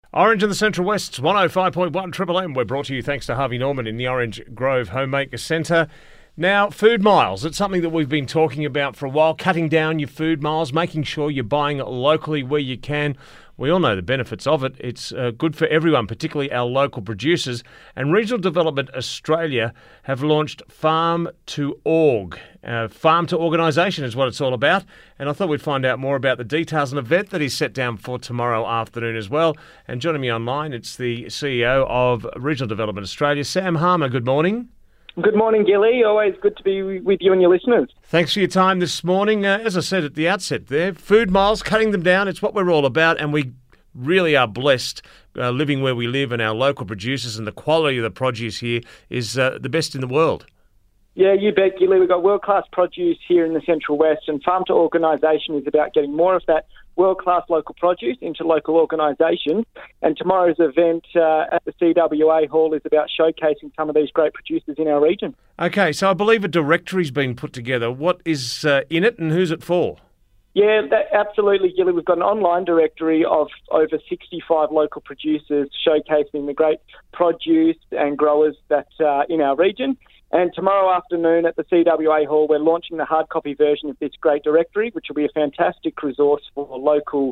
Orange in the Central West's 105.1 Triple M. We're brought to you thanks to Harvey Norman in the Orange Grove Homemaker Centre. Now, food miles. It's something that we've been talking about for a while, cutting down your food miles, making sure you're buying locally where you can. We all know the benefits of it. It's good for everyone, particularly our local producers. And Regional Development Australia have launched Farm to Org. Farm to Organisation is what it's all about. And I thought we'd find out more about the details, an event that is set down for tomorrow afternoon as well. And joining me online, it's the CEO of Regional Development Australia, Sam Harmer. Good morning. Good morning, Gilly. Always good to be with you and your listeners. Thanks for your time this morning. As I said at the outset there, food miles, cutting them down, it's what we're all about, and we really are blessed living where we live, and our local producers and the quality of the produce here is the best in the world. Yeah, you bet, Gilly. We've got world-class produce here in the Central West, and Farm to Organisation is about getting more of that world-class local produce into local organisations. And tomorrow's event at the CWA Hall is about showcasing some of these great producers in our region. Okay, so I believe a directory's been put together. What is in it and who's it for? Yeah, absolutely, Gilly. We've got an online directory of over 65 local producers showcasing the great produce and growers that are in our region. And tomorrow afternoon at the CWA Hall, we're launching the hard copy version of this great directory, which will be a fantastic resource for local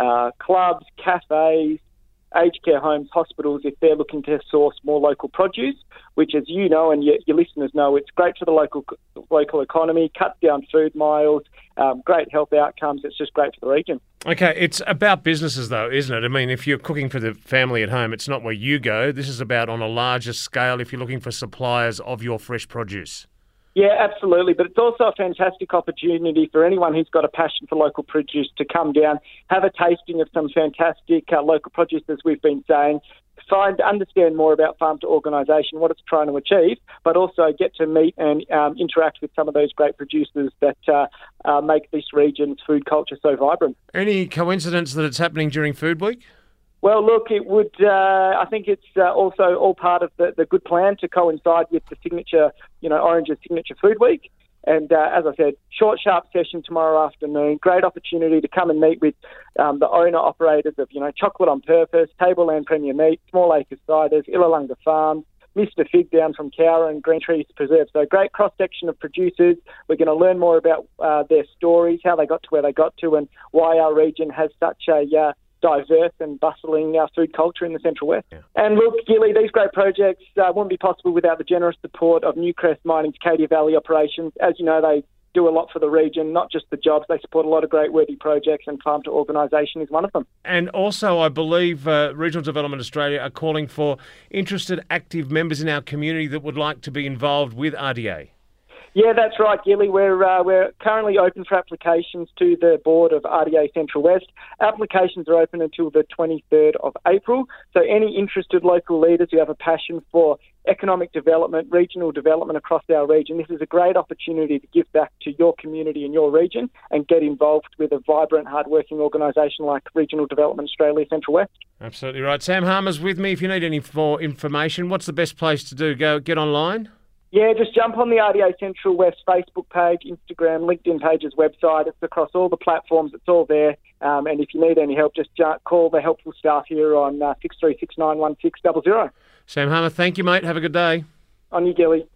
clubs, cafes, aged care homes, hospitals, if they're looking to source more local produce, which, as you know and your listeners know, it's great for the local economy, cuts down food miles, great health outcomes. It's just great for the region. Okay, it's about businesses though, isn't it? I mean, if you're cooking for the family at home, it's not where you go. This is about on a larger scale if you're looking for suppliers of your fresh produce. Yeah, absolutely. But it's also a fantastic opportunity for anyone who's got a passion for local produce to come down, have a tasting of some fantastic local produce, as we've been saying, understand more about Farm to Organisation, what it's trying to achieve, but also get to meet and interact with some of those great producers that make this region's food culture so vibrant. Any coincidence that it's happening during Food Week? Well, look, it would. I think it's also all part of the good plan to coincide with the signature, Orange's signature Food Week. And as I said, short, sharp session tomorrow afternoon. Great opportunity to come and meet with the owner-operators of, Chocolate on Purpose, Tableland Premier Meat, Small Acres Ciders, Illawonga Farms, Mr. Fig down from Cowra and Green Trees Preserve. So a great cross-section of producers. We're going to learn more about their stories, how they got to where they got to, and why our region has such a diverse and bustling food culture in the Central West. Yeah. And look, Gilly, these great projects wouldn't be possible without the generous support of Newcrest Mining's Cadia Valley operations. As you know, they do a lot for the region, not just the jobs. They support a lot of great worthy projects, and Farm to Organisation is one of them. And also, I believe Regional Development Australia are calling for interested active members in our community that would like to be involved with RDA. Yeah, that's right, Gilly. We're currently open for applications to the board of RDA Central West. Applications are open until the 23rd of April. So any interested local leaders who have a passion for economic development, regional development across our region, this is a great opportunity to give back to your community and your region and get involved with a vibrant, hard-working organisation like Regional Development Australia Central West. Absolutely right. Sam Harmer's with me. If you need any more information, what's the best place to do? Go get online? Yeah, just jump on the RDA Central West Facebook page, Instagram, LinkedIn pages, website. It's across all the platforms. It's all there. And if you need any help, just call the helpful staff here on 63691600. Sam Harmer, thank you, mate. Have a good day. On you, Gilly.